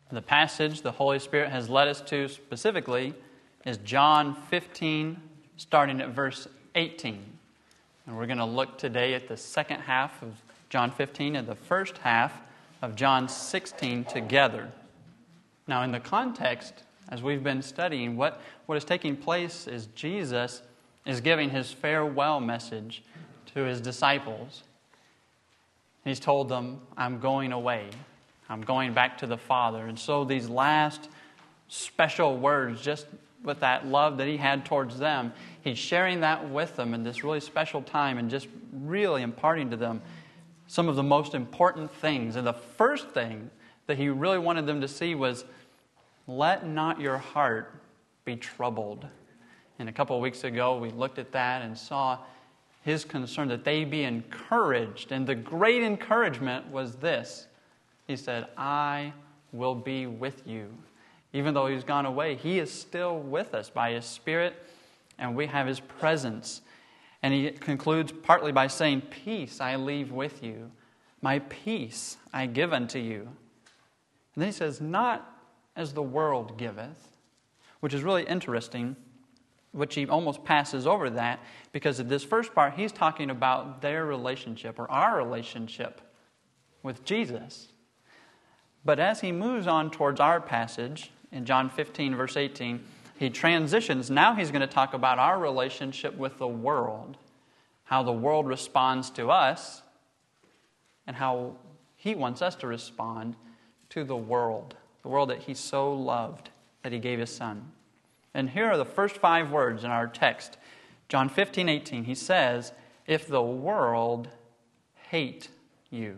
The passage the Holy Spirit has led us to specifically is John 15, starting at verse 18. And we're going to look today at the second half of John 15 and the first half of John 16 together. Now, in the context, as we've been studying, what is taking place is Jesus is giving his farewell message to his disciples. He's told them, I'm going away. I'm going back to the Father. And so these last special words, just with that love that he had towards them, he's sharing that with them in this really special time and just really imparting to them some of the most important things. And the first thing that he really wanted them to see was, let not your heart be troubled. And a couple of weeks ago, we looked at that and saw his concern that they be encouraged. And the great encouragement was this. He said, I will be with you. Even though he's gone away, he is still with us by his Spirit, and we have his presence. And he concludes partly by saying, peace I leave with you. My peace I give unto you. And then he says, not as the world giveth, which is really interesting, which he almost passes over that, because of this first part, he's talking about their relationship, or our relationship with Jesus. But as he moves on towards our passage, in John 15, verse 18, he transitions. Now he's going to talk about our relationship with the world, how the world responds to us, and how he wants us to respond to the world that he so loved, that he gave his Son. And here are the first 5 words in our text. John 15, 18, he says, if the world hate you.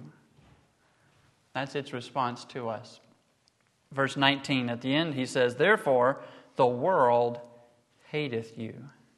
That's its response to us. Verse 19, at the end, he says, therefore, the world hateth you.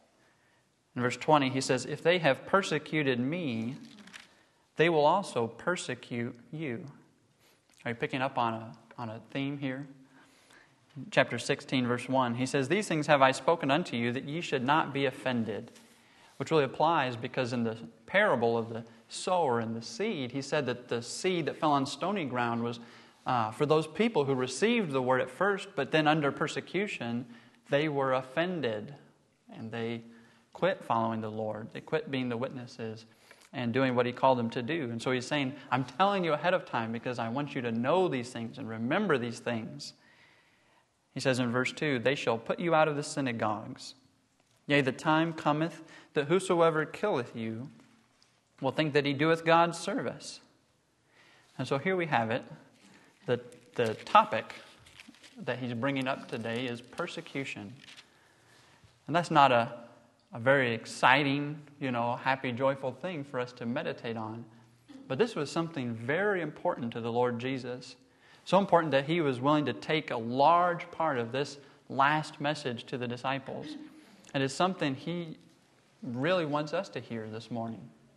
In verse 20, he says, if they have persecuted me, they will also persecute you. Are you picking up on a theme here? Chapter 16, verse 1, he says, these things have I spoken unto you, that ye should not be offended. Which really applies because in the parable of the sower and the seed, he said that the seed that fell on stony ground was for those people who received the word at first, but then under persecution, they were offended. And they quit following the Lord. They quit being the witnesses and doing what he called them to do. And so he's saying, I'm telling you ahead of time because I want you to know these things and remember these things. He says in verse 2, they shall put you out of the synagogues. Yea, the time cometh that whosoever killeth you will think that he doeth God's service. And so here we have it. The topic that he's bringing up today is persecution. And that's not a very exciting, happy, joyful thing for us to meditate on. But this was something very important to the Lord Jesus. So important that he was willing to take a large part of this last message to the disciples. And it's something he really wants us to hear this morning.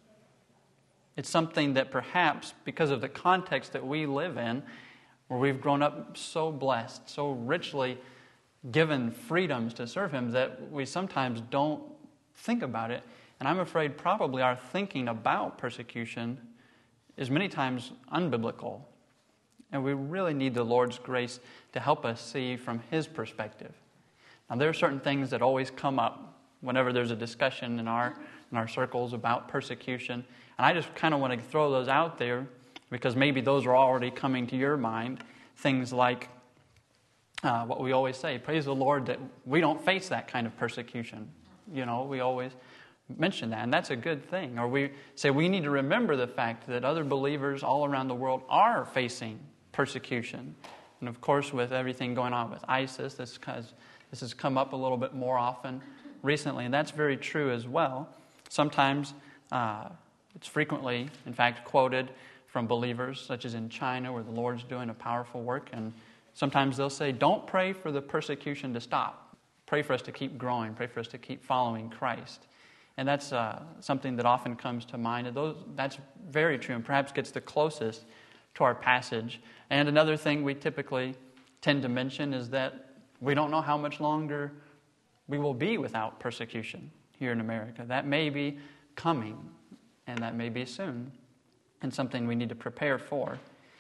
It's something that perhaps, because of the context that we live in, where we've grown up so blessed, so richly given freedoms to serve him, that we sometimes don't think about it. And I'm afraid probably our thinking about persecution is many times unbiblical. And we really need the Lord's grace to help us see from his perspective. Now, there are certain things that always come up whenever there's a discussion in our circles about persecution. And I just kind of want to throw those out there because maybe those are already coming to your mind. Things like what we always say, praise the Lord that we don't face that kind of persecution. We always mention that, and that's a good thing. Or we say we need to remember the fact that other believers all around the world are facing persecution. And of course, with everything going on with ISIS, this has come up a little bit more often recently, and that's very true as well. Sometimes it's frequently, in fact, quoted from believers, such as in China, where the Lord's doing a powerful work, and sometimes they'll say, don't pray for the persecution to stop. Pray for us to keep growing. Pray for us to keep following Christ. And that's something that often comes to mind. And that's very true and perhaps gets the closest to our passage. And another thing we typically tend to mention is that we don't know how much longer we will be without persecution here in America. That may be coming, and that may be soon, and something we need to prepare for.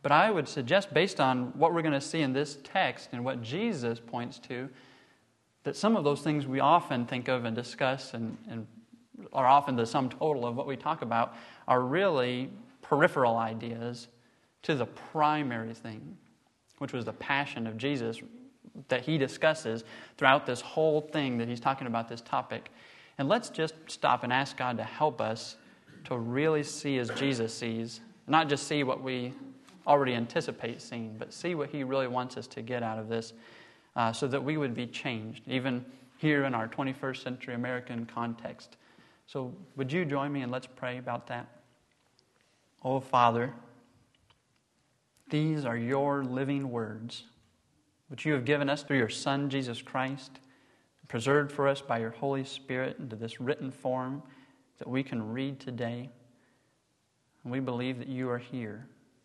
But I would suggest, based on what we're going to see in this text and what Jesus points to, that some of those things we often think of and discuss and are often the sum total of what we talk about are really peripheral ideas to the primary thing, which was the passion of Jesus that he discusses throughout this whole thing that he's talking about this topic. And let's just stop and ask God to help us to really see as Jesus sees, not just see what we already anticipate seeing, but see what he really wants us to get out of this so that we would be changed, even here in our 21st century American context. So would you join me and let's pray about that? Oh, Father, these are your living words, which you have given us through your Son, Jesus Christ, preserved for us by your Holy Spirit into this written form that we can read today. And we believe that you are here.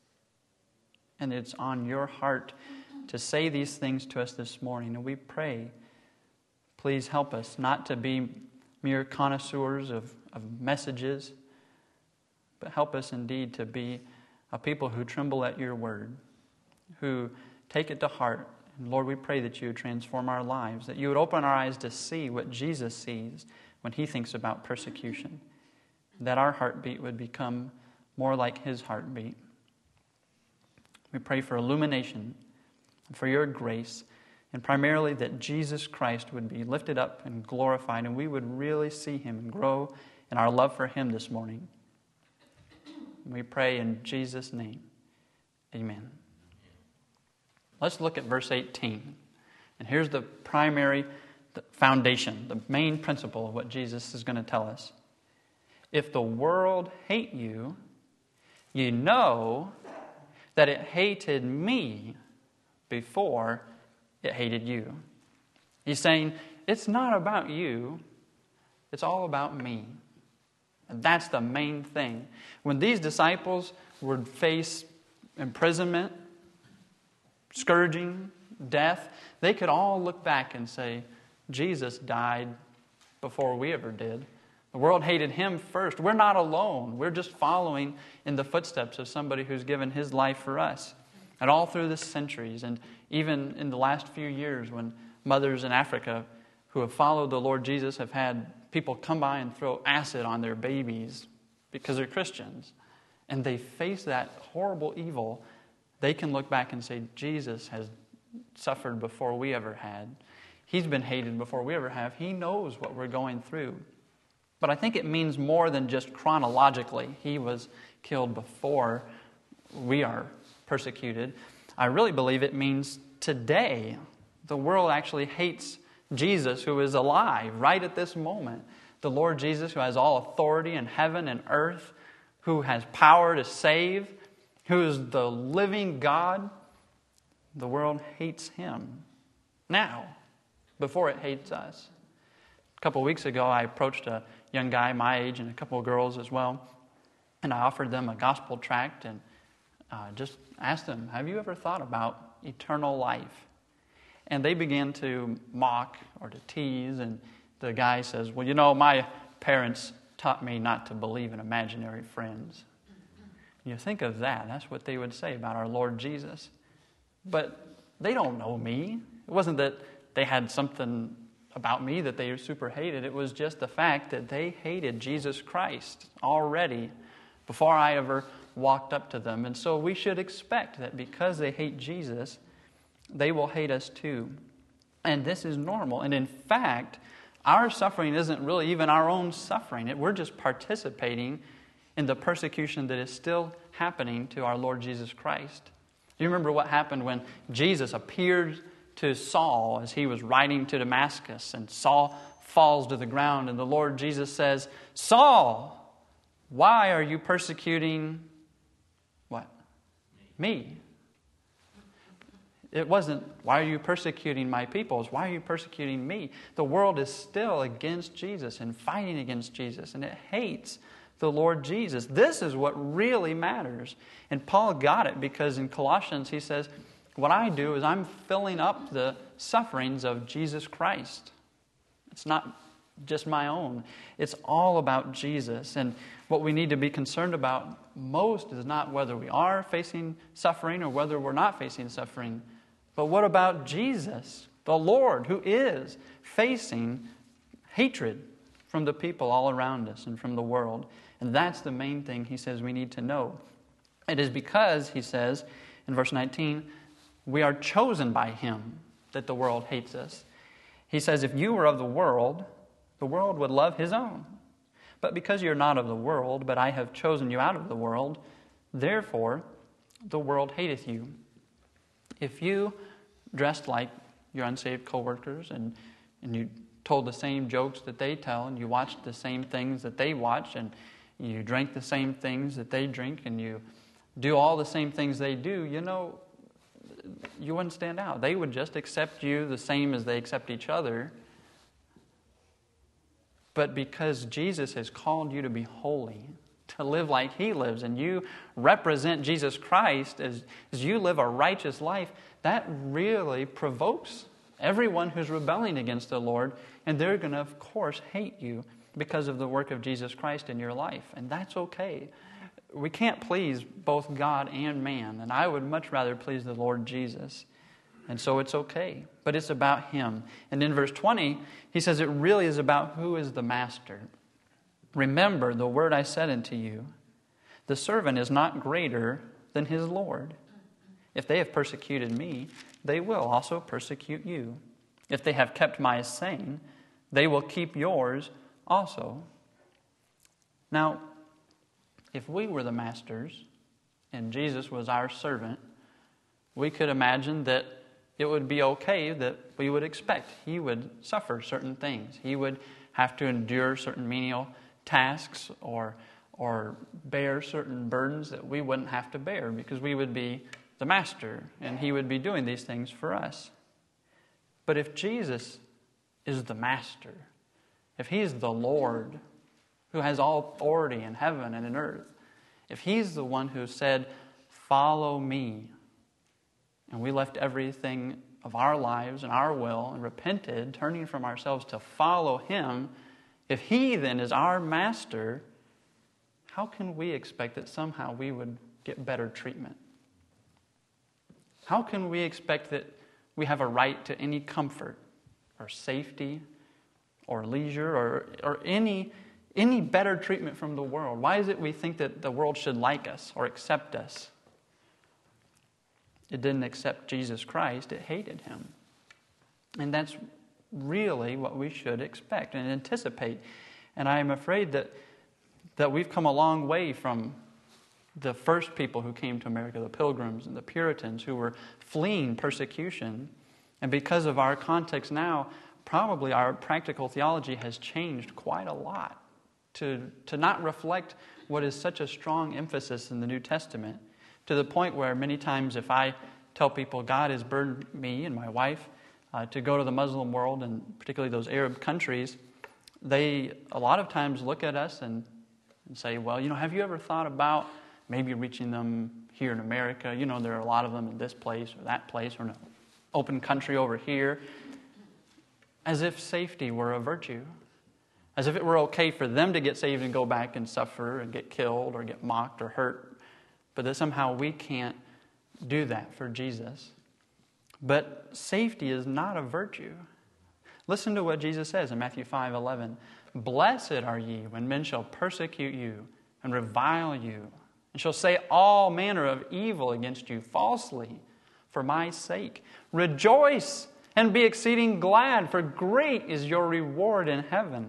And it's on your heart to say these things to us this morning. And we pray, please help us not to be mere connoisseurs of messages, but help us indeed to be a people who tremble at your word, who take it to heart. And Lord, we pray that you would transform our lives, that you would open our eyes to see what Jesus sees when he thinks about persecution, that our heartbeat would become more like his heartbeat. We pray for illumination, for your grace, and primarily that Jesus Christ would be lifted up and glorified, and we would really see him and grow in our love for him this morning. We pray in Jesus' name. Amen. Let's look at verse 18. And here's the primary foundation, the main principle of what Jesus is going to tell us. If the world hate you, you know that it hated me before it hated you. He's saying, it's not about you, it's all about me. And that's the main thing. When these disciples would face imprisonment, scourging, death, they could all look back and say, Jesus died before we ever did. The world hated him first. We're not alone. We're just following in the footsteps of somebody who's given his life for us. And all through the centuries, and even in the last few years when mothers in Africa who have followed the Lord Jesus have had people come by and throw acid on their babies because they're Christians, and they face that horrible evil, they can look back and say, Jesus has suffered before we ever had. He's been hated before we ever have. He knows what we're going through. But I think it means more than just chronologically. He was killed before we are persecuted. I really believe it means today. The world actually hates Jesus, who is alive right at this moment. The Lord Jesus, who has all authority in heaven and earth, who has power to save, who is the living God. The world hates him now, before it hates us. A couple of weeks ago, I approached a young guy my age and a couple of girls as well, and I offered them a gospel tract and just asked them, have you ever thought about eternal life? And they began to mock or to tease, and the guy says, well, you know, my parents taught me not to believe in imaginary friends. You think of that, that's what they would say about our Lord Jesus. But they don't know me. It wasn't that they had something about me that they super hated. It was just the fact that they hated Jesus Christ already before I ever walked up to them. And so we should expect that because they hate Jesus, they will hate us too. And this is normal. And in fact, our suffering isn't really even our own suffering. We're just participating in the persecution that is still happening to our Lord Jesus Christ. Do you remember what happened when Jesus appeared to Saul as he was riding to Damascus, and Saul falls to the ground, and the Lord Jesus says, Saul, why are you persecuting what? Me. It wasn't, why are you persecuting my people? It's, why are you persecuting me? The world is still against Jesus and fighting against Jesus, and it hates the Lord Jesus. This is what really matters. And Paul got it because in Colossians he says, what I do is I'm filling up the sufferings of Jesus Christ. It's not just my own. It's all about Jesus. And what we need to be concerned about most is not whether we are facing suffering or whether we're not facing suffering, but what about Jesus, the Lord, who is facing hatred from the people all around us and from the world. And that's the main thing he says we need to know. It is because, he says in verse 19, we are chosen by him that the world hates us. He says, if you were of the world would love his own. But because you're not of the world, but I have chosen you out of the world, therefore the world hateth you. If you dressed like your unsaved coworkers and you told the same jokes that they tell, and you watched the same things that they watch, and you drank the same things that they drink, and you do all the same things they do, you wouldn't stand out. They would just accept you the same as they accept each other. But because Jesus has called you to be holy, to live like he lives, and you represent Jesus Christ as you live a righteous life, that really provokes everyone who's rebelling against the Lord, and they're going to, of course, hate you because of the work of Jesus Christ in your life. And that's okay. We can't please both God and man, and I would much rather please the Lord Jesus. And so it's okay. But it's about him. And in verse 20, he says it really is about who is the master. Remember the word I said unto you. The servant is not greater than his Lord. If they have persecuted me, they will also persecute you. If they have kept my saying, they will keep yours also. Now, if we were the masters and Jesus was our servant, we could imagine that it would be okay that we would expect he would suffer certain things. He would have to endure certain menial tasks or bear certain burdens that we wouldn't have to bear because we would be the master and he would be doing these things for us. But if Jesus is the master, if he's the Lord who has all authority in heaven and in earth, if he's the one who said, follow me, and we left everything of our lives and our will and repented, turning from ourselves to follow him, if he then is our master, how can we expect that somehow we would get better treatment? How can we expect that we have a right to any comfort or safety or leisure or any better treatment from the world? Why is it we think that the world should like us or accept us? It didn't accept Jesus Christ, it hated him. And that's really what we should expect and anticipate. And I am afraid that we've come a long way from the first people who came to America, the Pilgrims and the Puritans who were fleeing persecution. And because of our context now, probably our practical theology has changed quite a lot to not reflect what is such a strong emphasis in the New Testament, to the point where many times if I tell people God has burdened me and my wife to go to the Muslim world, and particularly those Arab countries, they a lot of times look at us and say, well, have you ever thought about maybe reaching them here in America? There are a lot of them in this place or that place or in an open country over here. As if safety were a virtue. As if it were okay for them to get saved and go back and suffer and get killed or get mocked or hurt. But that somehow we can't do that for Jesus. But safety is not a virtue. Listen to what Jesus says in Matthew 5:11. Blessed are ye when men shall persecute you and revile you, and shall say all manner of evil against you falsely for my sake. Rejoice and be exceeding glad, for great is your reward in heaven.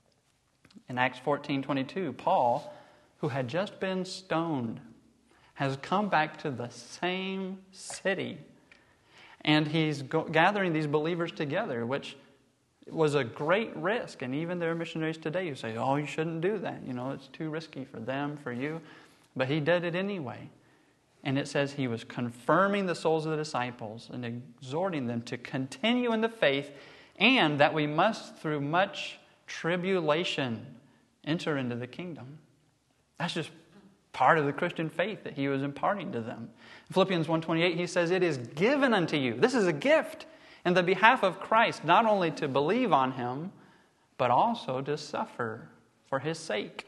In Acts 14:22, Paul, who had just been stoned, has come back to the same city. And he's gathering these believers together, which was a great risk. And even there are missionaries today who say, oh, you shouldn't do that. It's too risky for them, for you. But he did it anyway. And it says he was confirming the souls of the disciples and exhorting them to continue in the faith, and that we must, through much tribulation, enter into the kingdom. That's just part of the Christian faith that he was imparting to them. In Philippians 1:28, he says, it is given unto you. This is a gift in the behalf of Christ, not only to believe on him, but also to suffer for his sake.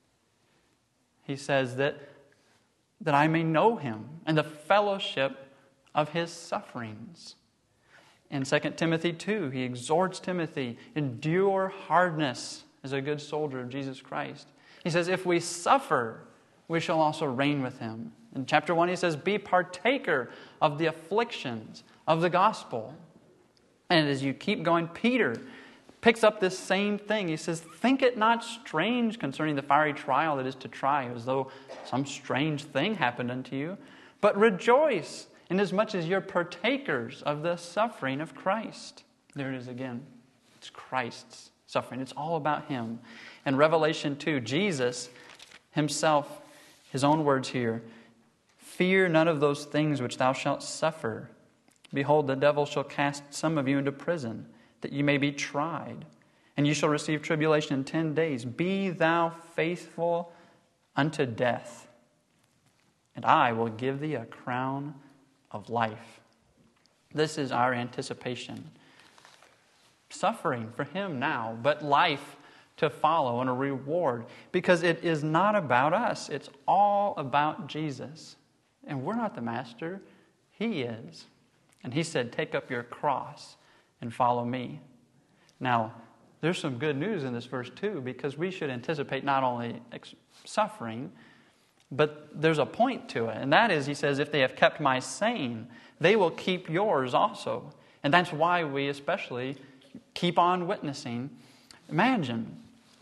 He says that I may know him and the fellowship of his sufferings. In 2 Timothy 2, he exhorts Timothy, endure hardness as a good soldier of Jesus Christ. He says, if we suffer, we shall also reign with him. In chapter 1, he says, be partaker of the afflictions of the gospel. And as you keep going, Peter picks up this same thing. He says, think it not strange concerning the fiery trial that is to try, as though some strange thing happened unto you. But rejoice, inasmuch as you're partakers of the suffering of Christ. There it is again. It's Christ's suffering. It's all about him. In Revelation 2, Jesus himself, his own words here, fear none of those things which thou shalt suffer. Behold, the devil shall cast some of you into prison, that ye may be tried, and ye shall receive tribulation 10 days. Be thou faithful unto death, and I will give thee a crown of life. This is our anticipation. Suffering for him now, but life to follow and a reward, because it is not about us. It's all about Jesus. And we're not the master. He is. And he said, take up your cross and follow me. Now, there's some good news in this verse too, because we should anticipate not only suffering, but there's a point to it. And that is, he says, if they have kept my saying, they will keep yours also. And that's why we especially keep on witnessing. Imagine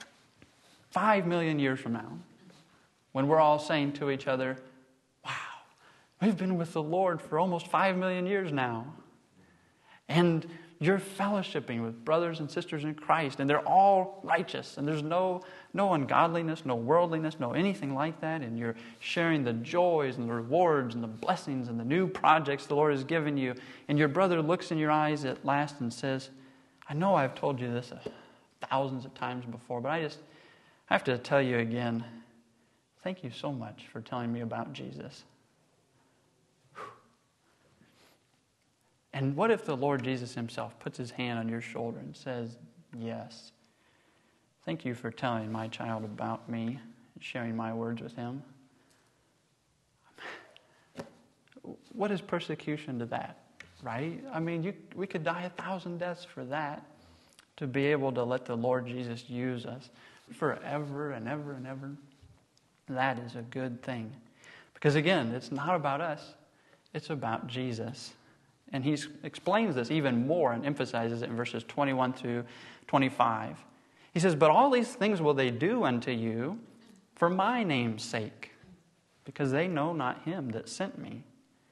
5 million years from now, when we're all saying to each other, wow, we've been with the Lord for almost 5 million years now. And you're fellowshipping with brothers and sisters in Christ, and they're all righteous, and there's no ungodliness, no worldliness, no anything like that, and you're sharing the joys and the rewards and the blessings and the new projects the Lord has given you, and your brother looks in your eyes at last and says, I know I've told you this thousands of times before, but I have to tell you again, thank you so much for telling me about Jesus. And what if the Lord Jesus himself puts his hand on your shoulder and says, yes, thank you for telling my child about me and sharing my words with him. What is persecution to that, right? I mean, we could die 1,000 deaths for that, to be able to let the Lord Jesus use us forever and ever and ever. That is a good thing. Because again, it's not about us. It's about Jesus. And he explains this even more and emphasizes it in verses 21 through 25. He says, but all these things will they do unto you for my name's sake, because they know not him that sent me.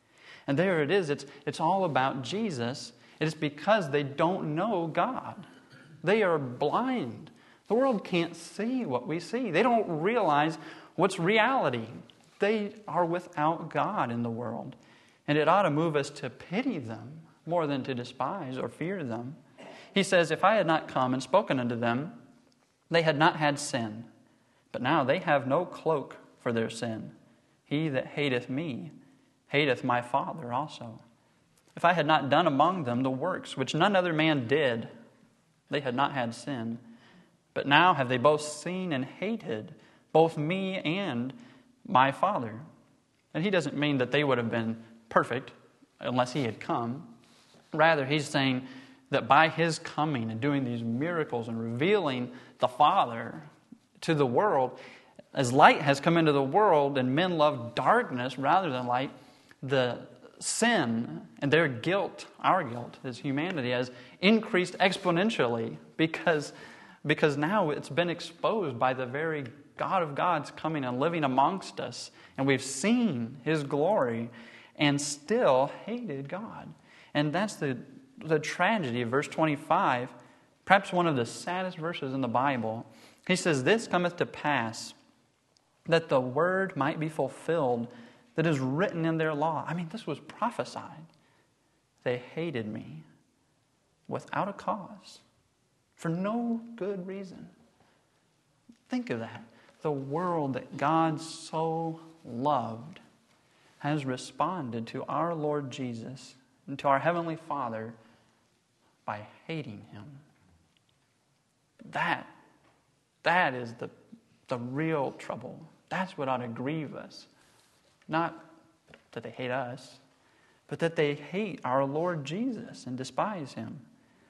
And there it is. It's all about Jesus. It is because they don't know God. They are blind. The world can't see what we see. They don't realize what's reality. They are without God in the world. And it ought to move us to pity them more than to despise or fear them. He says, if I had not come and spoken unto them, they had not had sin. But now they have no cloak for their sin. He that hateth me hateth my Father also. If I had not done among them the works which none other man did, they had not had sin. But now have they both seen and hated both me and my Father. And he doesn't mean that they would have been perfect unless he had come. Rather, he's saying that by his coming and doing these miracles and revealing the Father to the world, as light has come into the world and men love darkness rather than light, the sin and their guilt, our guilt as humanity, has increased exponentially because now it's been exposed by the very God of gods coming and living amongst us, and we've seen his glory and still hated God. And that's the tragedy of verse 25, perhaps one of the saddest verses in the Bible. He says, this cometh to pass, that the word might be fulfilled that is written in their law. I mean, this was prophesied. They hated me without a cause, for no good reason. Think of that. The world that God so loved has responded to our Lord Jesus and to our Heavenly Father by hating him. That is the real trouble. That's what ought to grieve us. Not that they hate us, but that they hate our Lord Jesus and despise Him.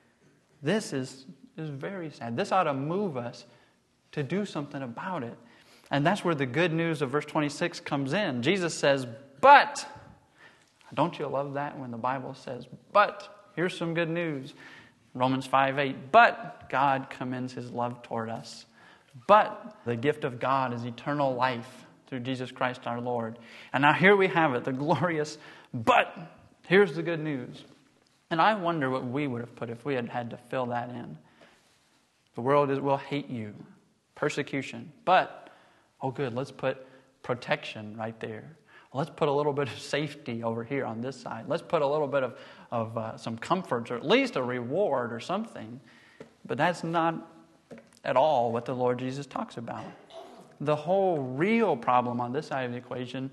This is very sad. This ought to move us to do something about it. And that's where the good news of verse 26 comes in. Jesus says, but, don't you love that when the Bible says, but, here's some good news. Romans 5:8, but God commends His love toward us. But the gift of God is eternal life through Jesus Christ our Lord. And now here we have it, the glorious, but here's the good news. And I wonder what we would have put if we had had to fill that in. The world will hate you, persecution, but, oh good, let's put protection right there. Let's put a little bit of safety over here on this side. Let's put a little bit of some comforts, or at least a reward or something. But that's not at all what the Lord Jesus talks about. The whole real problem on this side of the equation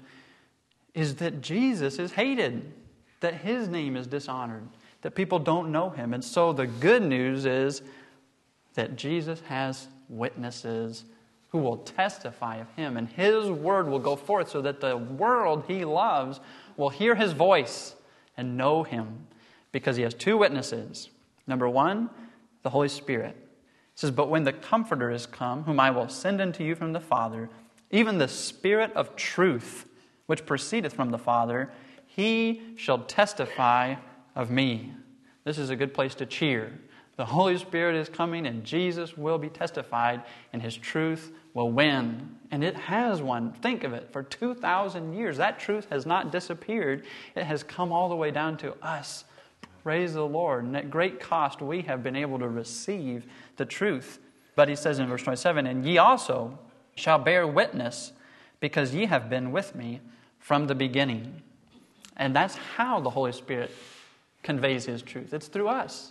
is that Jesus is hated, that His name is dishonored, that people don't know Him. And so the good news is that Jesus has witnesses who will testify of Him, and His word will go forth so that the world He loves will hear His voice and know Him, because He has two witnesses. Number one, the Holy Spirit. It says, but when the Comforter is come, whom I will send unto you from the Father, even the Spirit of truth, which proceedeth from the Father, He shall testify of me. This is a good place to cheer. The Holy Spirit is coming, and Jesus will be testified, and His truth will win. And it has won. Think of it. For 2,000 years, that truth has not disappeared. It has come all the way down to us. Praise the Lord. And at great cost, we have been able to receive the truth. But He says in verse 27, and ye also shall bear witness, because ye have been with me from the beginning. And that's how the Holy Spirit conveys His truth. It's through us.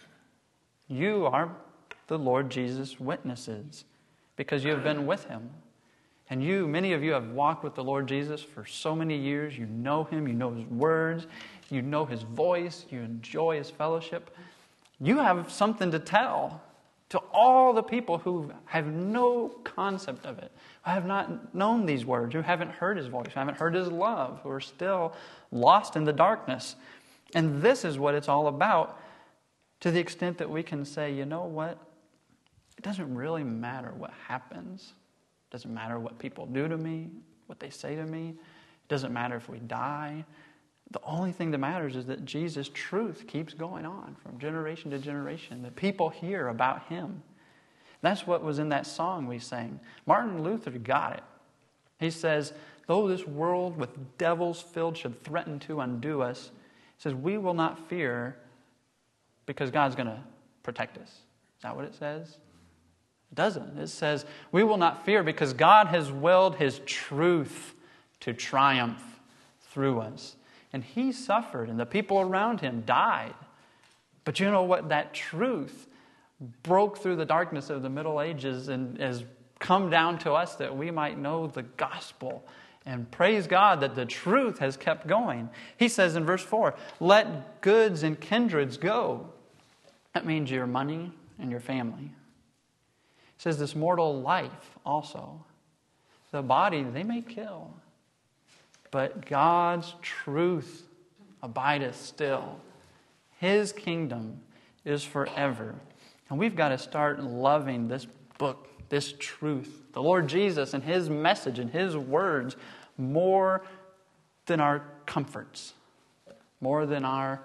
You are the Lord Jesus' witnesses because you have been with Him. And many of you have walked with the Lord Jesus for so many years. You know Him, you know His words, you know His voice, you enjoy His fellowship. You have something to tell to all the people who have no concept of it, who have not known these words, who haven't heard His voice, who haven't heard His love, who are still lost in the darkness. And this is what it's all about. To the extent that we can say, you know what? It doesn't really matter what happens. It doesn't matter what people do to me, what they say to me. It doesn't matter if we die. The only thing that matters is that Jesus' truth keeps going on from generation to generation, that people hear about Him. That's what was in that song we sang. Martin Luther got it. He says, though this world with devils filled should threaten to undo us, he says, we will not fear, because God's going to protect us. Is that what it says? It doesn't. It says, we will not fear because God has willed His truth to triumph through us. And He suffered, and the people around Him died. But you know what? That truth broke through the darkness of the Middle Ages and has come down to us that we might know the gospel. And praise God that the truth has kept going. He says in verse 4, let goods and kindreds go. That means your money and your family. He says this mortal life also. The body, they may kill. But God's truth abideth still. His kingdom is forever. And we've got to start loving this book, this truth, the Lord Jesus and His message and His words more than our comforts, more than our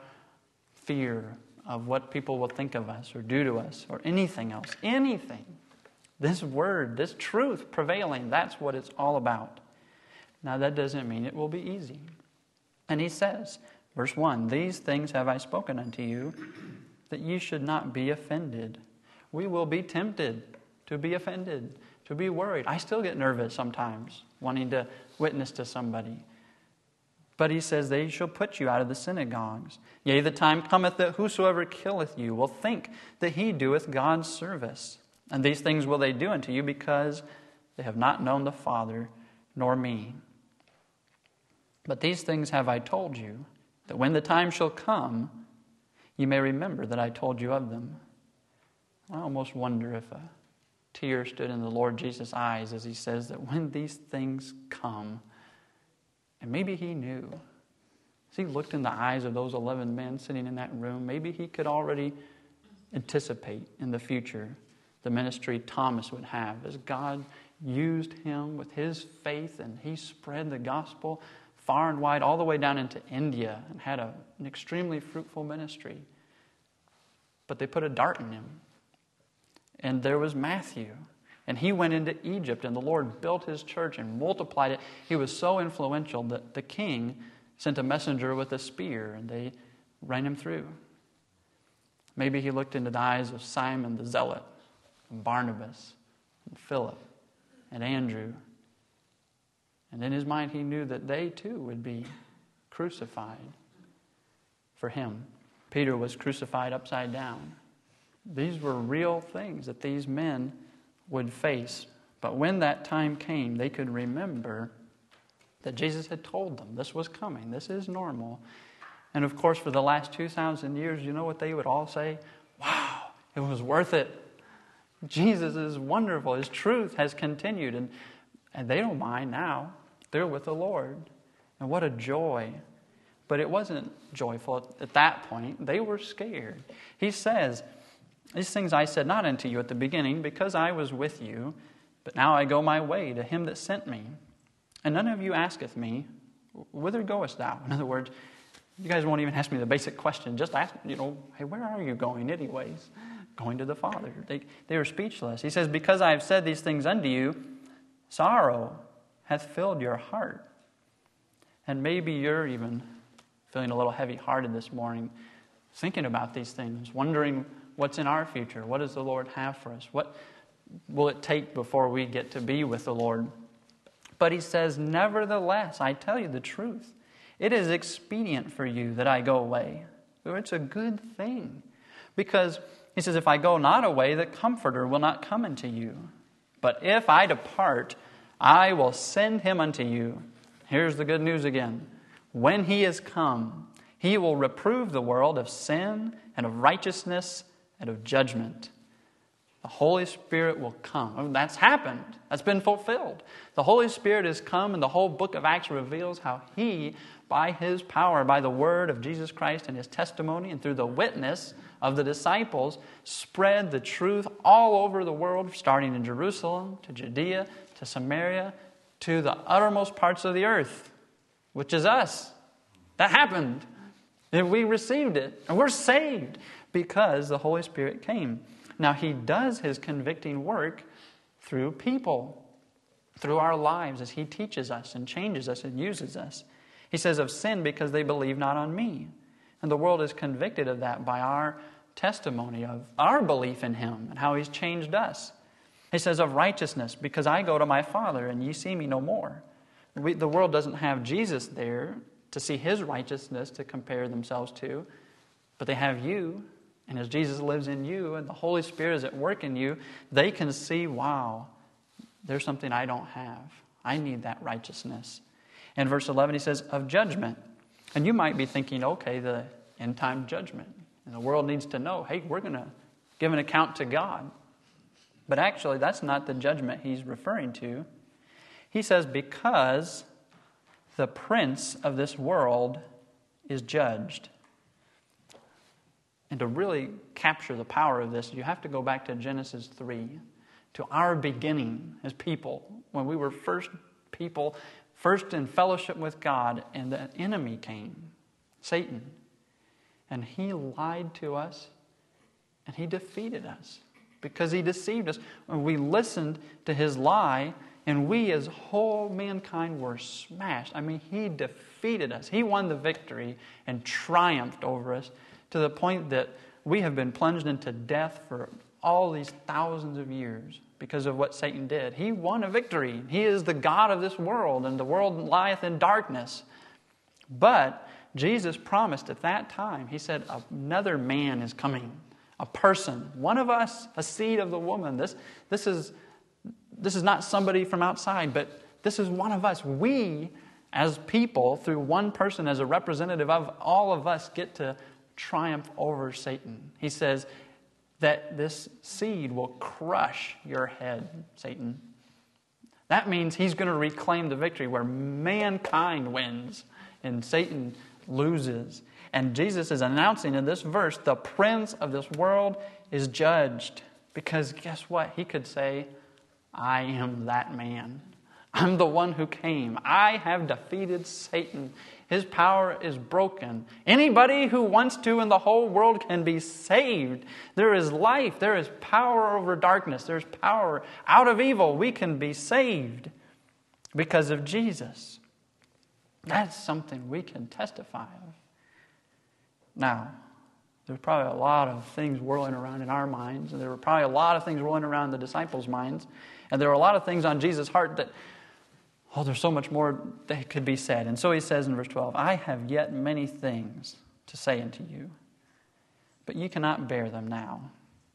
fear of what people will think of us or do to us or anything else. Anything. This word, this truth prevailing, that's what it's all about. Now that doesn't mean it will be easy. And He says, verse 1, these things have I spoken unto you, that ye should not be offended. We will be tempted to be offended, to be worried. I still get nervous sometimes, wanting to witness to somebody. But He says, they shall put you out of the synagogues. Yea, the time cometh that whosoever killeth you will think that he doeth God's service. And these things will they do unto you, because they have not known the Father nor me. But these things have I told you, that when the time shall come, ye may remember that I told you of them. I almost wonder if a tear stood in the Lord Jesus' eyes as he says that when these things come, and maybe he knew, as he looked in the eyes of those 11 men sitting in that room, maybe he could already anticipate in the future the ministry Thomas would have as God used him with his faith and he spread the gospel far and wide all the way down into India and had an extremely fruitful ministry. But they put a dart in him. And there was Matthew. And he went into Egypt and the Lord built his church and multiplied it. He was so influential that the king sent a messenger with a spear and they ran him through. Maybe he looked into the eyes of Simon the Zealot and Barnabas and Philip and Andrew. And in his mind he knew that they too would be crucified for him. Peter was crucified upside down. These were real things that these men would face. But when that time came, they could remember that Jesus had told them this was coming. This is normal. And of course, for the last 2,000 years, you know what they would all say? Wow, it was worth it. Jesus is wonderful. His truth has continued. And they don't mind now. They're with the Lord. And what a joy. But it wasn't joyful at that point. They were scared. He says, these things I said not unto you at the beginning, because I was with you, but now I go my way to him that sent me. And none of you asketh me, whither goest thou? In other words, you guys won't even ask me the basic question. Just ask, hey, where are you going anyways? Going to the Father. They were speechless. He says, because I have said these things unto you, sorrow hath filled your heart. And maybe you're even feeling a little heavy-hearted this morning, thinking about these things, wondering what's in our future. What does the Lord have for us? What will it take before we get to be with the Lord? But he says, nevertheless, I tell you the truth. It is expedient for you that I go away. It's a good thing. Because he says, if I go not away, the Comforter will not come unto you. But if I depart, I will send him unto you. Here's the good news again. When he is come, he will reprove the world of sin and of righteousness and of judgment. The Holy Spirit will come. That's happened. That's been fulfilled. The Holy Spirit has come, and the whole book of Acts reveals how he, by his power, by the word of Jesus Christ and his testimony, and through the witness of the disciples, spread the truth all over the world, starting in Jerusalem, to Judea, to Samaria, to the uttermost parts of the earth, which is us. That happened. And we received it. And we're saved because the Holy Spirit came. Now, he does his convicting work through people, through our lives as he teaches us and changes us and uses us. He says of sin because they believe not on me. And the world is convicted of that by our testimony of our belief in him and how he's changed us. He says of righteousness because I go to my Father and ye see me no more. The world doesn't have Jesus there to see his righteousness to compare themselves to, but they have you. And as Jesus lives in you and the Holy Spirit is at work in you, they can see, wow, there's something I don't have. I need that righteousness. In verse 11 he says, of judgment. And you might be thinking, okay, the end time judgment. And the world needs to know, hey, we're going to give an account to God. But actually, that's not the judgment he's referring to. He says, because the prince of this world is judged. And to really capture the power of this, you have to go back to Genesis 3, to our beginning as people, when we were first people, first in fellowship with God, and the enemy came, Satan. And he lied to us, and he defeated us because he deceived us. When we listened to his lie, and we as whole mankind were smashed. I mean, he defeated us. He won the victory and triumphed over us, to the point that we have been plunged into death for all these thousands of years because of what Satan did. He won a victory. He is the God of this world, and the world lieth in darkness. But Jesus promised at that time, he said, another man is coming, a person, one of us, a seed of the woman. This is not somebody from outside, but this is one of us. We, as people, through one person, as a representative of all of us, get to triumph over Satan. He says, that this seed will crush your head, Satan. That means he's going to reclaim the victory where mankind wins and Satan loses. And Jesus is announcing in this verse, the prince of this world is judged. Because guess what? He could say, I am that man. I'm the one who came. I have defeated Satan. His power is broken. Anybody who wants to in the whole world can be saved. There is life. There is power over darkness. There's power out of evil. We can be saved because of Jesus. That's something we can testify of. Now, there's probably a lot of things whirling around in our minds, and there were probably a lot of things whirling around the disciples' minds, and there were a lot of things on Jesus' heart that, there's so much more that could be said. And so he says in verse 12, I have yet many things to say unto you, but ye cannot bear them now.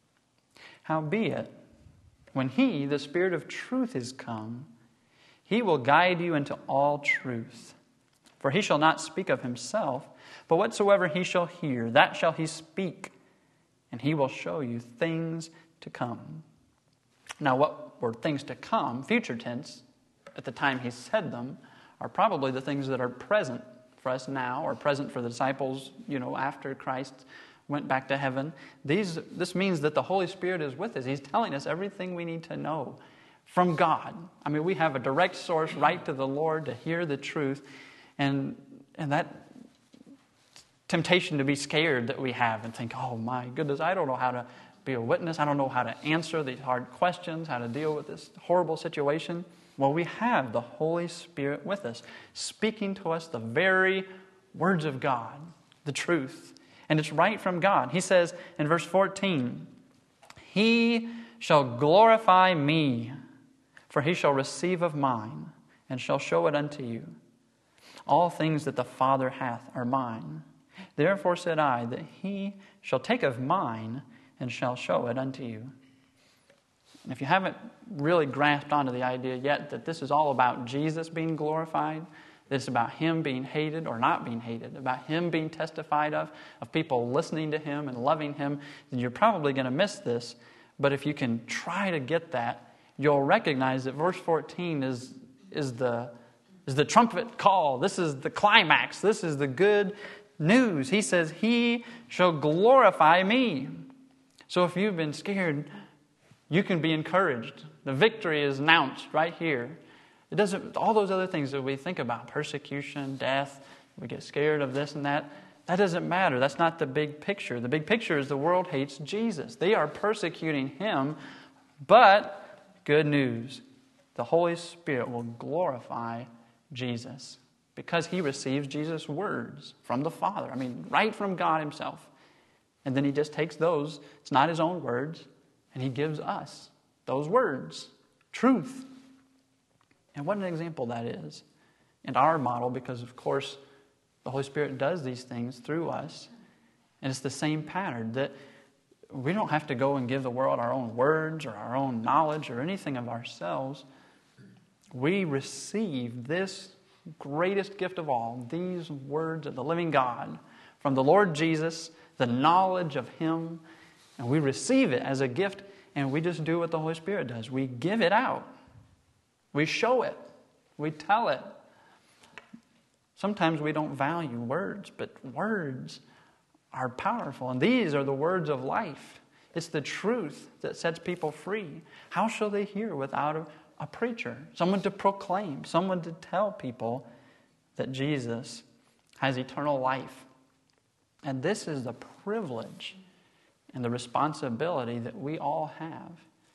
Howbeit, when he, the Spirit of truth, is come, he will guide you into all truth. For he shall not speak of himself, but whatsoever he shall hear, that shall he speak, and he will show you things to come. Now, what were things to come, future tense, at the time he said them, are probably the things that are present for us now, or present for the disciples, after Christ went back to heaven. This means that the Holy Spirit is with us. He's telling us everything we need to know from God. I mean, we have a direct source right to the Lord to hear the truth, and that temptation to be scared that we have and think, oh my goodness, I don't know how to be a witness. I don't know how to answer these hard questions, how to deal with this horrible situation. Well, we have the Holy Spirit with us, speaking to us the very words of God, the truth. And it's right from God. He says in verse 14, He shall glorify me, for he shall receive of mine, and shall show it unto you. All things that the Father hath are mine. Therefore said I, that he shall take of mine, and shall show it unto you. And if you haven't really grasped onto the idea yet that this is all about Jesus being glorified, that it's about him being hated or not being hated, about him being testified of people listening to him and loving him, then you're probably going to miss this. But if you can try to get that, you'll recognize that verse 14 is the trumpet call. This is the climax. This is the good news. He says, he shall glorify me. So if you've been scared, you can be encouraged. The victory is announced right here. It doesn't, all those other things that we think about, persecution, death, we get scared of this and that doesn't matter. That's not the big picture. The big picture is the world hates Jesus. They are persecuting him, but good news, the Holy Spirit will glorify Jesus because he receives Jesus' words from the Father. I mean, right from God himself. And then he just takes those, it's not his own words, and he gives us those words, truth. And what an example that is. And our model, because of course the Holy Spirit does these things through us. And it's the same pattern that we don't have to go and give the world our own words or our own knowledge or anything of ourselves. We receive this greatest gift of all, these words of the living God from the Lord Jesus, the knowledge of him, and we receive it as a gift, and we just do what the Holy Spirit does. We give it out. We show it. We tell it. Sometimes we don't value words, but words are powerful, and these are the words of life. It's the truth that sets people free. How shall they hear without a preacher? Someone to proclaim, someone to tell people that Jesus has eternal life. And this is the privilege and the responsibility that we all have.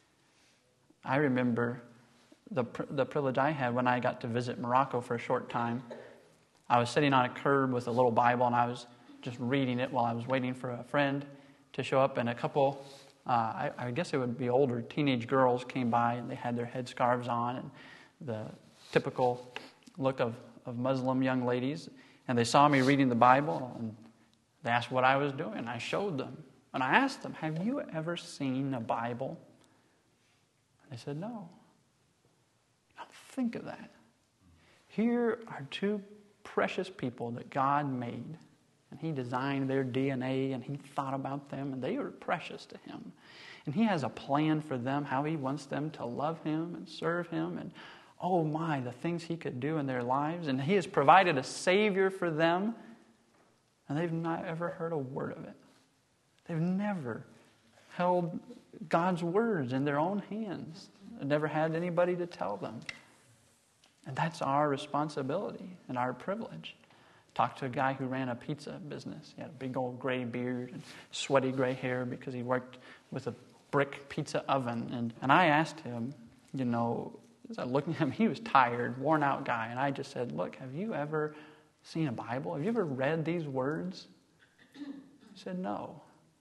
I remember the privilege I had when I got to visit Morocco for a short time. I was sitting on a curb with a little Bible, and I was just reading it while I was waiting for a friend to show up, and a couple, I guess it would be older teenage girls, came by, and they had their headscarves on, and the typical look of Muslim young ladies, and they saw me reading the Bible, and they asked what I was doing. I showed them, and I asked them, have you ever seen a Bible? They said, no. Now think of that. Here are two precious people that God made And he designed their DNA, and he thought about them, and they were precious to him. And he has a plan for them, how he wants them to love him and serve him. And oh my, the things he could do in their lives. And he has provided a Savior for them. And they've not ever heard a word of it. They've never held God's words in their own hands. They've never had anybody to tell them. And that's our responsibility and our privilege. Talked to a guy who ran a pizza business. He had a big old gray beard and sweaty gray hair because he worked with a brick pizza oven. And I asked him, as I looked at him, he was tired, worn out guy. And I just said, look, have you ever seen a Bible? Have you ever read these words? He said, no.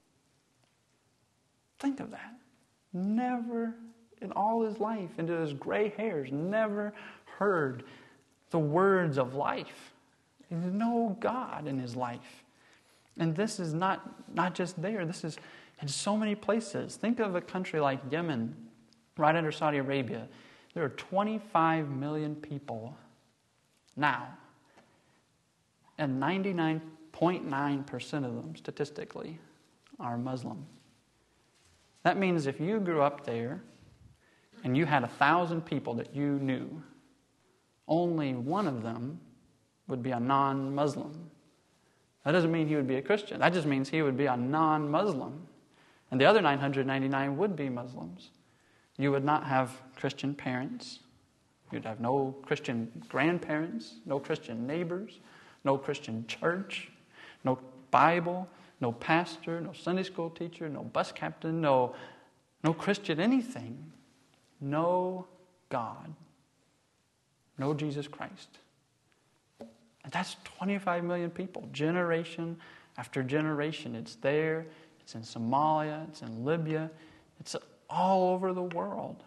Think of that. Never in all his life, into his gray hairs, never heard the words of life. There's no God in his life. And this is not just there. This is in so many places. Think of a country like Yemen, right under Saudi Arabia. There are 25 million people now. And 99.9% of them, statistically, are Muslim. That means if you grew up there and you had 1,000 people that you knew, only one of them would be a non-Muslim. That doesn't mean he would be a Christian. That just means he would be a non-Muslim. And the other 999 would be Muslims. You would not have Christian parents. You'd have no Christian grandparents, no Christian neighbors, no Christian church, no Bible, no pastor, no Sunday school teacher, no bus captain, no Christian anything. No God. No Jesus Christ. And that's 25 million people, generation after generation. It's there, it's in Somalia, it's in Libya, it's all over the world.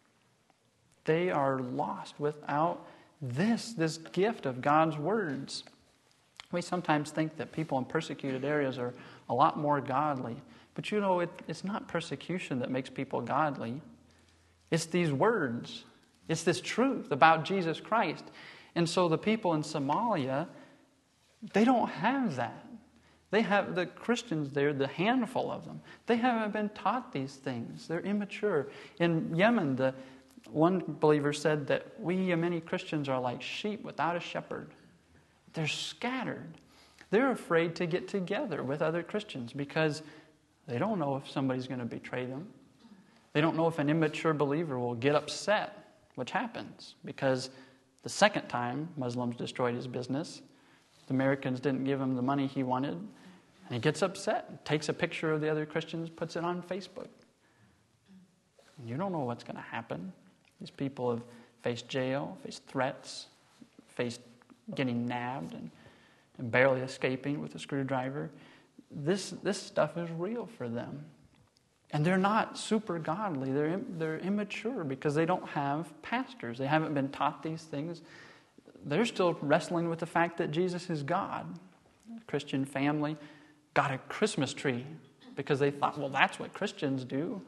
They are lost without this gift of God's words. We sometimes think that people in persecuted areas are a lot more godly. But it's not persecution that makes people godly. It's these words. It's this truth about Jesus Christ. And so the people in Somalia, they don't have that. They have the Christians there, the handful of them. They haven't been taught these things. They're immature. In Yemen, one believer said that we Yemeni Christians are like sheep without a shepherd. They're scattered. They're afraid to get together with other Christians because they don't know if somebody's going to betray them. They don't know if an immature believer will get upset, which happens because the second time Muslims destroyed his business, the Americans didn't give him the money he wanted, and he gets upset, takes a picture of the other Christians, puts it on Facebook. And you don't know what's going to happen. These people have faced jail, faced threats, faced getting nabbed and barely escaping with a screwdriver. This stuff is real for them. And they're not super godly. They're immature because they don't have pastors. They haven't been taught these things. They're still wrestling with the fact that Jesus is God. A Christian family got a Christmas tree because they thought, well, that's what Christians do.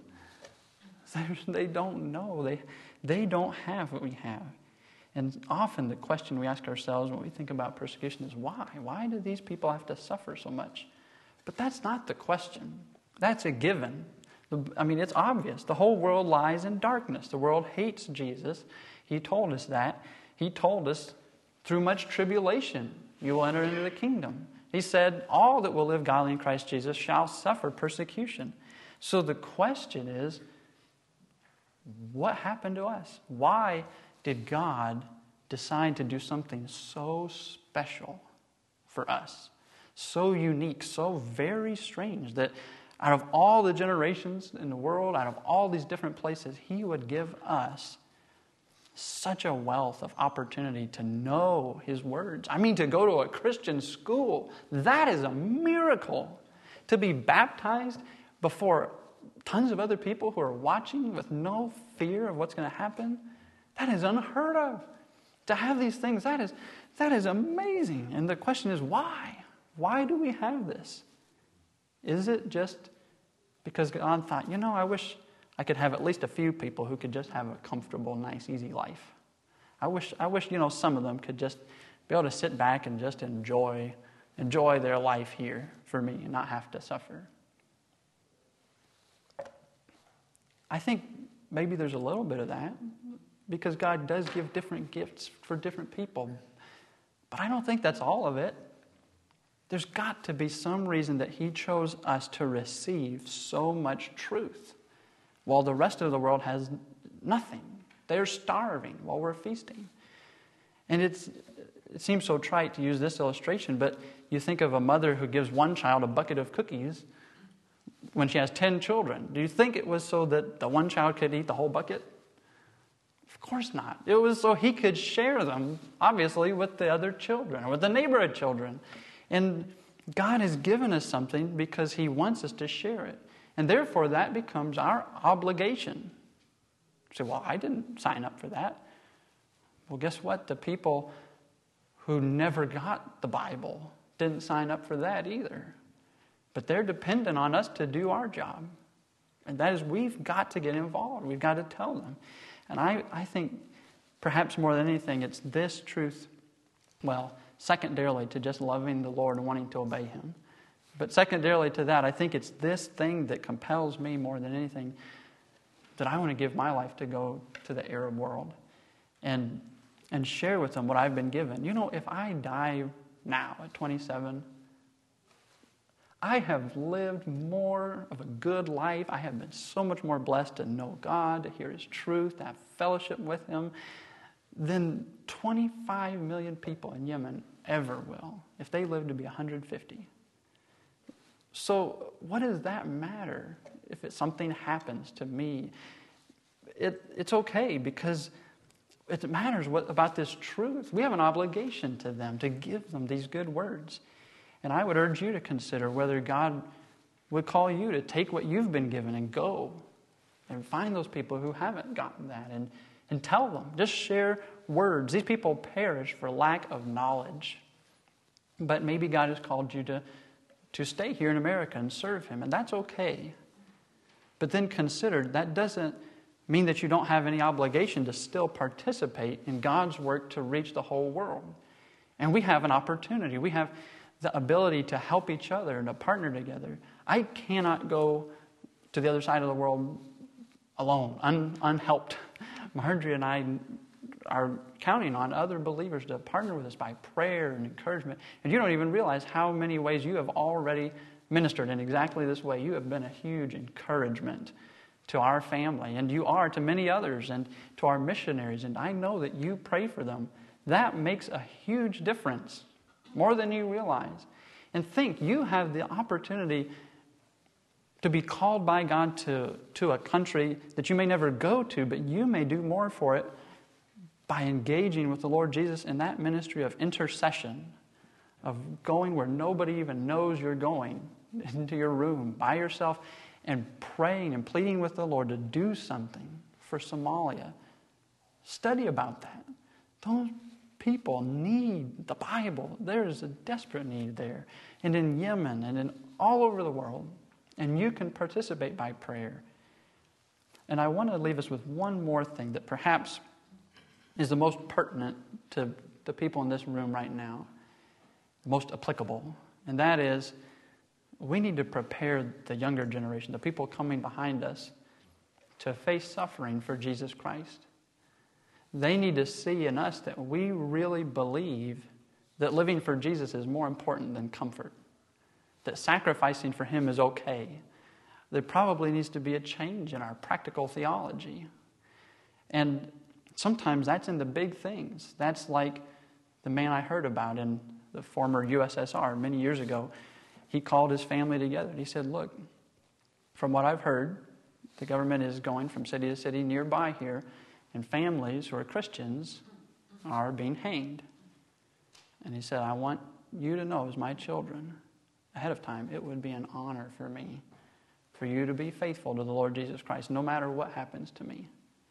They don't know. They don't have what we have. And often the question we ask ourselves when we think about persecution is why? Why do these people have to suffer so much? But that's not the question. That's a given. It's obvious. The whole world lies in darkness. The world hates Jesus. He told us that. He told us through much tribulation you will enter into the kingdom. He said all that will live godly in Christ Jesus shall suffer persecution. So the question is, what happened to us? Why did God decide to do something so special for us? So unique, so very strange that out of all the generations in the world, out of all these different places, He would give us such a wealth of opportunity to know His words. To go to a Christian school, that is a miracle. To be baptized before tons of other people who are watching with no fear of what's going to happen, that is unheard of. To have these things, that is amazing. And the question is, why? Why do we have this? Is it just because God thought, I wish I could have at least a few people who could just have a comfortable, nice, easy life. I wish some of them could just be able to sit back and just enjoy enjoy their life here for me and not have to suffer. I think maybe there's a little bit of that because God does give different gifts for different people. But I don't think that's all of it. There's got to be some reason that He chose us to receive so much truth while the rest of the world has nothing. They're starving while we're feasting. And it seems so trite to use this illustration, but you think of a mother who gives one child a bucket of cookies when she has 10 children. Do you think it was so that the one child could eat the whole bucket? Of course not. It was so he could share them, obviously, with the other children or with the neighborhood children. And God has given us something because He wants us to share it. And therefore, that becomes our obligation. You say, well, I didn't sign up for that. Well, guess what? The people who never got the Bible didn't sign up for that either. But they're dependent on us to do our job. And that is, we've got to get involved. We've got to tell them. And I think perhaps more than anything, it's this truth, well, secondarily to just loving the Lord and wanting to obey Him. But secondarily to that, I think it's this thing that compels me more than anything, that I want to give my life to go to the Arab world and share with them what I've been given. You know, if I die now at 27, I have lived more of a good life. I have been so much more blessed to know God, to hear His truth, to have fellowship with Him, than 25 million people in Yemen ever will, if they live to be 150. So what does that matter if something happens to me? It's okay, because it matters about this truth. We have an obligation to them to give them these good words. And I would urge you to consider whether God would call you to take what you've been given and go and find those people who haven't gotten that and tell them. Just share words. These people perish for lack of knowledge. But maybe God has called you to stay here in America and serve Him, and that's okay. But then consider, that doesn't mean that you don't have any obligation to still participate in God's work to reach the whole world. And we have an opportunity. We have the ability to help each other and to partner together. I cannot go to the other side of the world alone, unhelped. Marjorie and I are counting on other believers to partner with us by prayer and encouragement. And you don't even realize how many ways you have already ministered in exactly this way. You have been a huge encouragement to our family, and you are to many others, and to our missionaries. And I know that you pray for them. That makes a huge difference, more than you realize. And think, you have the opportunity to be called by God to a country that you may never go to, but you may do more for it by engaging with the Lord Jesus in that ministry of intercession, of going where nobody even knows you're going, into your room by yourself, and praying and pleading with the Lord to do something for Somalia. Study about that. Those people need the Bible. There's a desperate need there. And in Yemen and in all over the world. And you can participate by prayer. And I want to leave us with one more thing that perhaps is the most pertinent to the people in this room right now, the most applicable. And that is, we need to prepare the younger generation, the people coming behind us, to face suffering for Jesus Christ. They need to see in us that we really believe that living for Jesus is more important than comfort, that sacrificing for Him is okay. There probably needs to be a change in our practical theology. And sometimes that's in the big things. That's like the man I heard about in the former USSR many years ago. He called his family together and he said, look, from what I've heard, the government is going from city to city nearby here, and families who are Christians are being hanged. And he said, I want you to know, as my children, ahead of time, it would be an honor for me for you to be faithful to the Lord Jesus Christ, no matter what happens to me.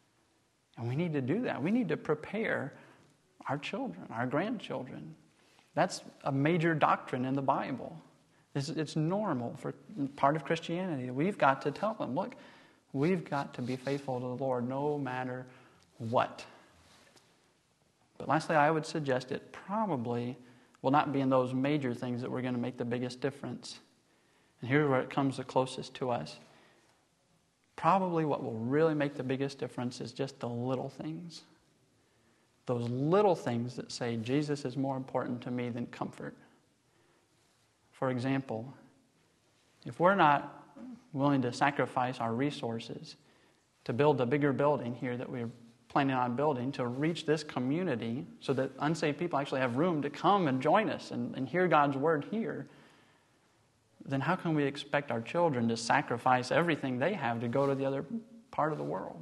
And we need to do that. We need to prepare our children, our grandchildren. That's a major doctrine in the Bible. It's normal for part of Christianity. We've got to tell them, look, we've got to be faithful to the Lord no matter what. But lastly, I would suggest it probably will not be in those major things that we're going to make the biggest difference. And here's where it comes the closest to us. Probably what will really make the biggest difference is just the little things. Those little things that say, Jesus is more important to me than comfort. For example, if we're not willing to sacrifice our resources to build a bigger building here that we're planning on building to reach this community so that unsaved people actually have room to come and join us and hear God's word here, then how can we expect our children to sacrifice everything they have to go to the other part of the world?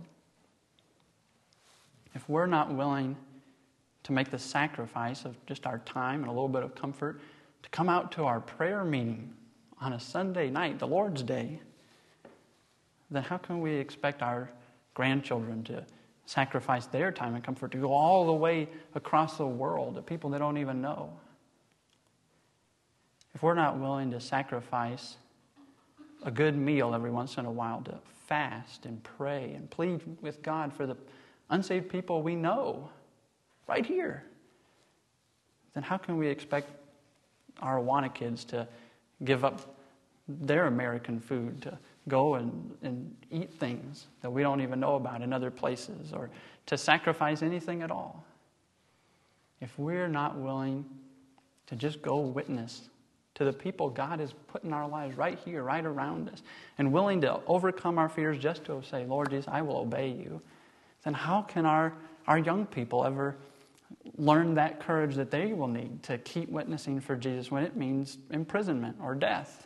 If we're not willing to make the sacrifice of just our time and a little bit of comfort to come out to our prayer meeting on a Sunday night, the Lord's Day, then how can we expect our grandchildren to sacrifice their time and comfort to go all the way across the world to people they don't even know? If we're not willing to sacrifice a good meal every once in a while to fast and pray and plead with God for the unsaved people we know right here, then how can we expect our Awana kids to give up their American food to go and eat things that we don't even know about in other places, or to sacrifice anything at all? If we're not willing to just go witness to the people God has put in our lives right here, right around us, and willing to overcome our fears just to say, Lord Jesus, I will obey you, then how can our young people ever learn that courage that they will need to keep witnessing for Jesus when it means imprisonment or death?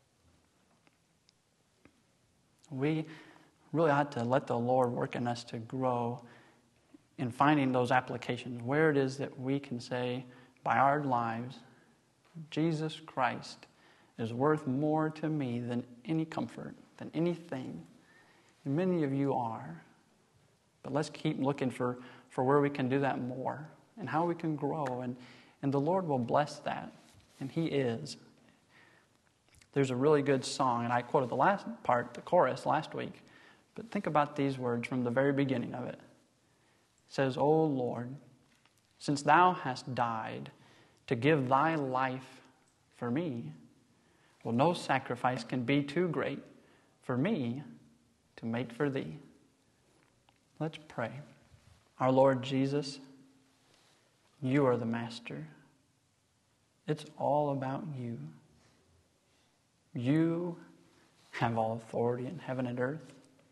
We really ought to let the Lord work in us to grow in finding those applications where it is that we can say by our lives, Jesus Christ is worth more to me than any comfort, than anything. And many of you are. But let's keep looking for where we can do that more and how we can grow. And the Lord will bless that. And He is. There's a really good song, and I quoted the last part, the chorus, last week. But think about these words from the very beginning of it. It says, O Lord, since Thou hast died to give Thy life for me, well, no sacrifice can be too great for me to make for Thee. Let's pray. Our Lord Jesus, You are the Master. It's all about You. You have all authority in heaven and earth.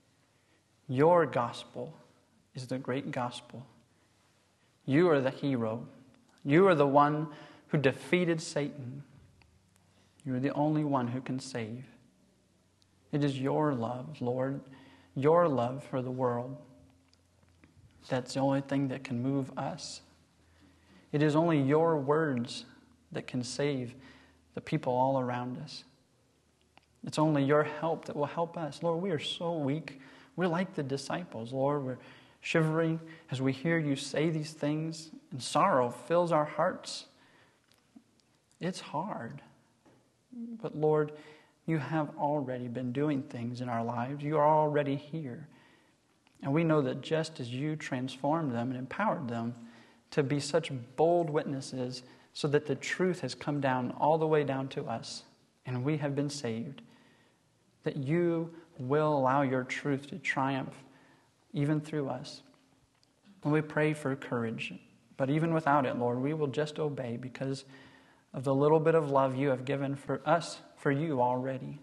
Your gospel is the great gospel. You are the hero. You are the one who defeated Satan. You are the only one who can save. It is Your love, Lord, Your love for the world. That's the only thing that can move us. It is only Your words that can save the people all around us. It's only Your help that will help us. Lord, we are so weak. We're like the disciples, Lord. We're shivering as we hear You say these things, and sorrow fills our hearts. It's hard. But Lord, You have already been doing things in our lives. You are already here. And we know that just as You transformed them and empowered them to be such bold witnesses so that the truth has come down all the way down to us and we have been saved, that You will allow Your truth to triumph even through us. And we pray for courage. But even without it, Lord, we will just obey because of the little bit of love You have given for us, for You already.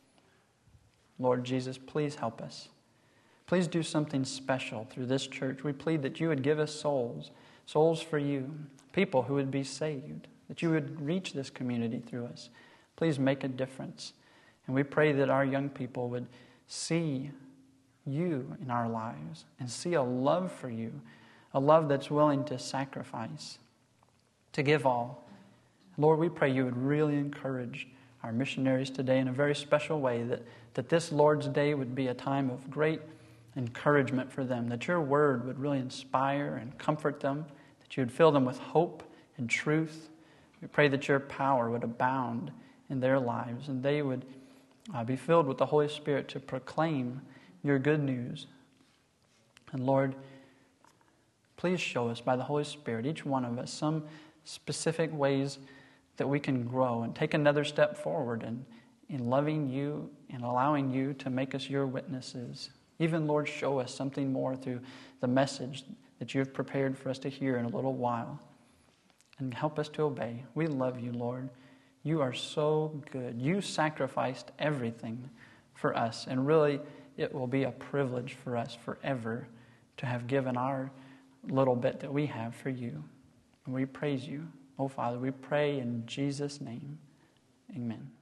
Lord Jesus, please help us. Please do something special through this church. We plead that You would give us souls for You, people who would be saved, that You would reach this community through us. Please make a difference. And we pray that our young people would see You in our lives and see a love for You, a love that's willing to sacrifice, to give all. Lord, we pray You would really encourage our missionaries today in a very special way, that this Lord's Day would be a time of great encouragement for them, that Your word would really inspire and comfort them, that You would fill them with hope and truth. We pray that Your power would abound in their lives and they would be filled with the Holy Spirit to proclaim Your good news. And Lord, please show us by the Holy Spirit, each one of us, specific ways that we can grow and take another step forward in loving you and allowing you to make us your witnesses. Even, Lord, show us something more through the message that you have prepared for us to hear in a little while. And help us to obey. We love you, Lord. You are so good. You sacrificed everything for us. And really, it will be a privilege for us forever to have given our little bit that we have for you. And we praise you. Oh, Father, we pray in Jesus' name. Amen.